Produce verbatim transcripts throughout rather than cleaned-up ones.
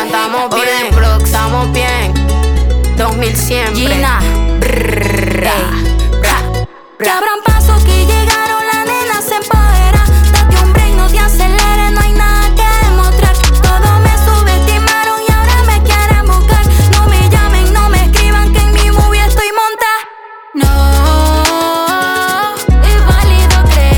estamos bien, estamos bien. dos mil siempre. Gina. Brrr, Ey. Que abran paso que llegaron, la nena se empodera. Date un break, no te aceleres, no hay nada que demostrar. Todos me subestimaron y ahora me quieren buscar. No me llamen, no me escriban que en mi movie estoy montada. No es válido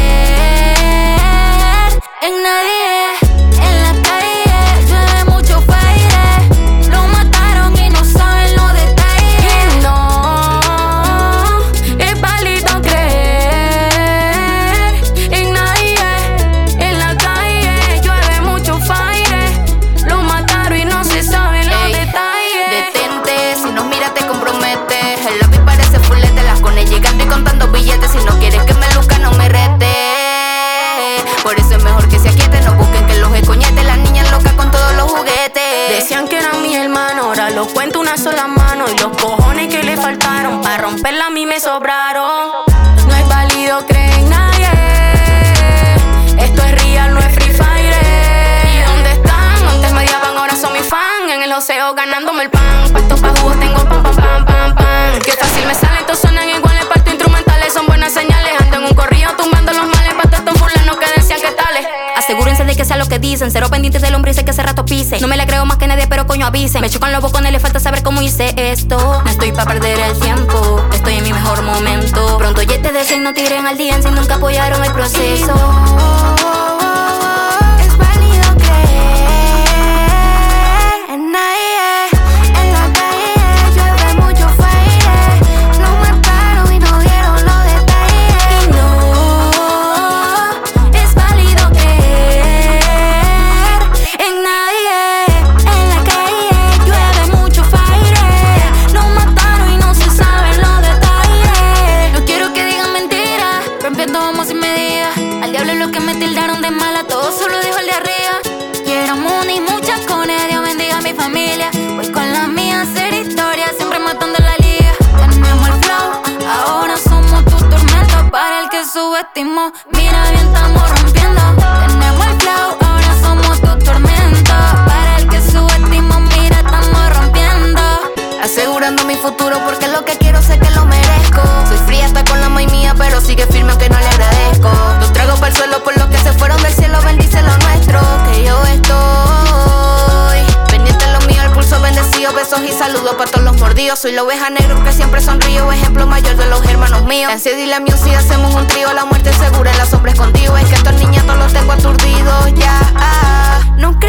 creer en nadie. En la calle llueve mucho aire. Lo mataron y no saben los detalles. no es válido creer en nadie. En la calle llueve mucho fire. Lo mataron y no se saben los Ey, detalles. detente, si nos miras te comprometes. El lápiz parece fulete, las cones llegando y contando billetes. Si no quieres que me luzca, no me rete. Por eso es mejor que se aquiete, no busquen que los escoñete. Las niñas locas con todos los juguetes. Decían que eran mis hermanos, ahora los cuento una sola mano. Y los cojones que le faltaron para romperla a mí me sobraron. No es válido creer en nadie. Esto es real, no es Free Fire. ¿Y dónde están? Antes me odiaban, ahora son mi fan. En el joseo ganándome el pan. Puesto pa' jugos tengo pam, pam, pam, pam, pam. Qué fácil me sale, todos suenan iguales. Parto instrumentales, son buenas señales. Ando en un corrido tumbando los males. Pa' todos estos fulanos que decían que tales. Asegúrense de que sea lo que dicen. Cero pendientes del hombre y sé que hace rato pise. No me la creo más que nadie, pero coño avisen. Me chocan los bocones, le falta saber cómo hice esto. No estoy pa' perder el tiempo, estoy en mi mejor momento. Pronto ya te deseen, no tiren al día si nunca apoyaron el proceso. Es válido creer en nadie. En la calle llueve mucho fire. Lo mataron y no dieron los detalles. No es válido creer en nadie. En la calle llueve mucho fire. Lo mataron y no se saben los detalles. No quiero que digan mentiras, rompiendo vamos sin medida. Al diablo lo que me tildaron de mala, todo solo dijo el de arriba. Quiero money, muchas cones, Dios bendiga a mi familia. Voy con la mía a hacer historia, siempre matando la liga. Tenemos el flow, ahora somos tu tormenta. Para el que subestimó, mira bien estamos rompiendo. Tenemos el flow, ahora somos tu tormenta. Para el que subestimó, mira estamos rompiendo. Asegurando mi futuro porque lo que quiero sé que lo merezco. Soy fría hasta con la muy mía, pero sigue firme aunque no le agradezco. Los trago para el suelo por los que se fueron del cielo, bendice lo nuestro. Que yo estoy pendiente de lo mío, el pulso bendecido. Besos y saludos para todos los mordidos. Soy la oveja negra que siempre sonrío, ejemplo mayor de los hermanos míos. La ansiedad y la music hacemos un trío, la muerte segura en la sombra escondido. Es que estos niñatos los tengo aturdidos ya. Ah, nunca